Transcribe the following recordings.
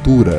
Cultura.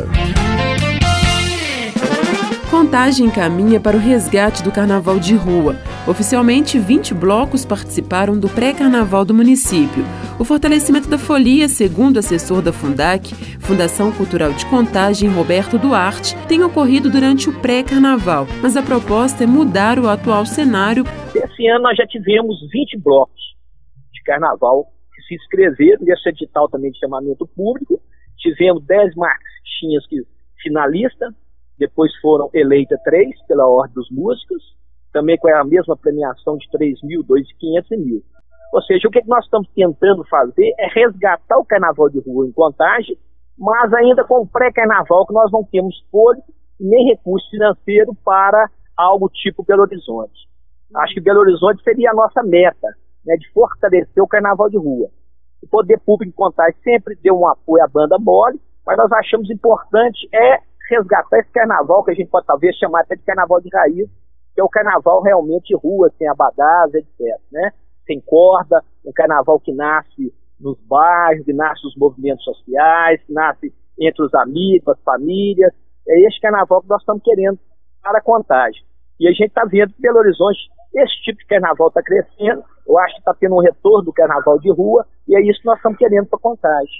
Contagem caminha para o resgate do Carnaval de Rua. Oficialmente, 20 blocos participaram do pré-carnaval do município. O fortalecimento da folia, segundo o assessor da Fundac, Fundação Cultural de Contagem, Roberto Duarte, tem ocorrido durante o pré-carnaval, mas a proposta é mudar o atual cenário. Esse ano nós já tivemos 20 blocos de carnaval que se inscreveram nesse edital também de chamamento público. Tivemos 10 marchinhas finalistas, depois foram eleitas 3 pela Ordem dos Músicos, também com a mesma premiação de 3 mil, 2.500 e 1.000. Ou seja, o que nós estamos tentando fazer é resgatar o carnaval de rua em Contagem, mas ainda com o pré-carnaval que nós não temos fôlego nem recurso financeiro para algo tipo Belo Horizonte. Acho que Belo Horizonte seria a nossa meta, né, de fortalecer o carnaval de rua. O poder público em Contagem sempre deu um apoio à banda mole, mas nós achamos importante resgatar esse carnaval, que a gente pode talvez chamar até de carnaval de raiz, que é o carnaval realmente de rua, sem abadás, etc., né? Sem corda, um carnaval que nasce nos bairros, que nasce nos movimentos sociais, que nasce entre os amigos, as famílias. É esse carnaval que nós estamos querendo para a Contagem. E a gente está vendo que Belo Horizonte, esse tipo de carnaval está crescendo, eu acho que está tendo um retorno do carnaval de rua, e é isso que nós estamos querendo para a Contagem.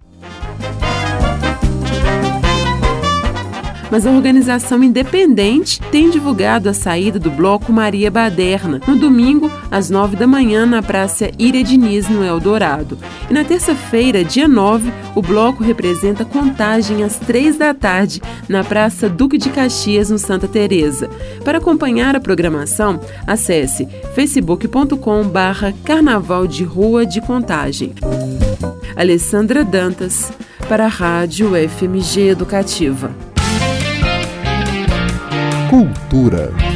Mas a organização independente tem divulgado a saída do Bloco Maria Baderna, no domingo, às 9 da manhã, na Praça Ira Diniz, no Eldorado. E na terça-feira, dia 9, o bloco representa Contagem às 3 da tarde, na Praça Duque de Caxias, no Santa Teresa. Para acompanhar a programação, acesse facebook.com/Carnaval de Rua de Contagem. Alessandra Dantas, para a Rádio FMG Educativa. Cultura.